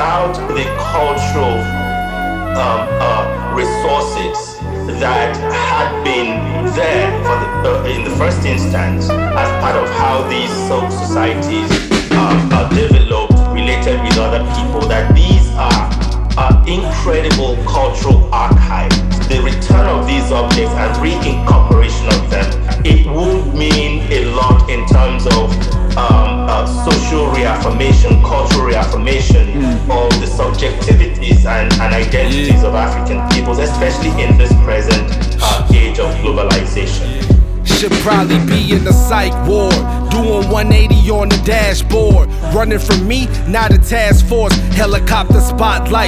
without the cultural resources that had been there in the first instance as part of how these societies are developed, related with other people, that these are incredible cultural archives. The return of these objects and reincorporation of them, it would mean a lot in terms of social reaffirmation, cultural reaffirmation of the subjectivities and identities of African peoples, especially in this present age of globalization. Should probably be in the psych ward, doing 180 on the dashboard. Running from me, not a task force. Helicopter spotlight,